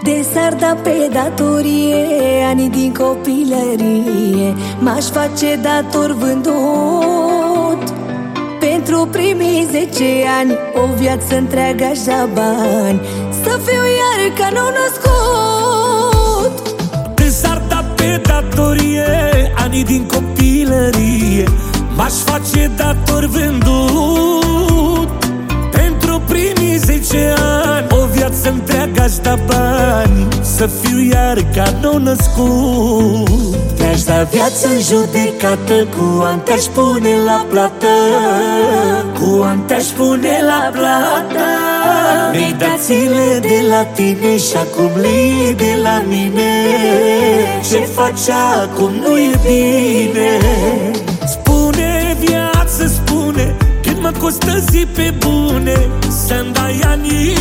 De s-ar da pe datorie anii din copilărie, m-aș face dator vândut. Pentru primii 10 ani, o viață întreagă aș da bani, să fiu iar ca nou născut. De s-ar da pe datorie anii din copilărie, m-aș face dator vândut. Pentru primii 10 ani, o viață întreagă aș da bani, să fiu iar ca nou născut. Mi-aș da viață în judecată, cu ani te-aș pune la plată, cu ani te-aș pune la plată. Mi-ai dat zile de la tine și acum le iei de la mine. Ce faci acum nu e bine. Spune viață, spune, cât mă costă zi pe bune, să-mi dai anii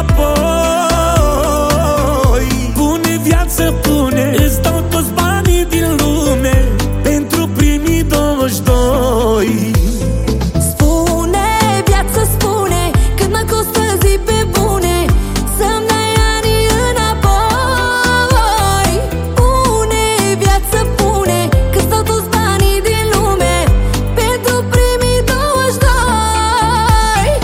înapoi. Pune viață, pune, îți dau toți banii din lume pentru primii 22. Spune viață, spune, cât mă costă zi pe bune, să-mi dai anii înapoi. Pune viață, pune, că-ți dau toți banii din lume pentru primii 22.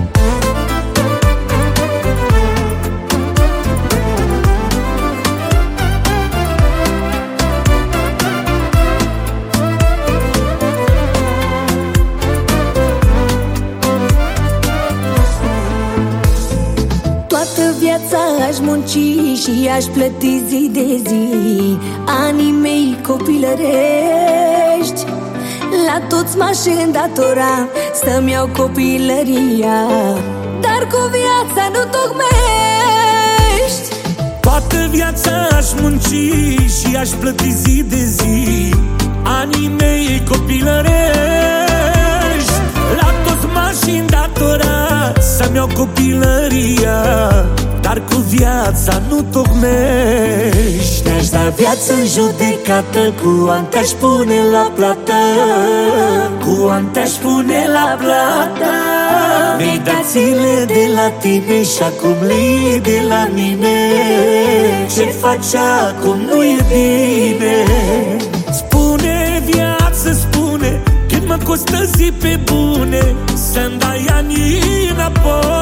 Toată viața aș munci și aș plăti zi de zi anii mei copilărești. La toți m-aș îndatora să-mi iau copilăria, dar cu viața nu tocmești. Toată viața aș munci și aș plăti zi de zi anii mei copilărești. La toți m-aș îndatora să-mi iau copilăria, dar cu viața nu tocmești. Mi-aș da viață în judecată, cu ani te-aș pune la plată, cu ani te-aș pune la plată. Mi-ai dat zile de la tine și acum le iei de la mine. Ce faci acum nu e bine. Spune viață, spune, cât mă costă zi pe bune, să-mi dai anii înapoi.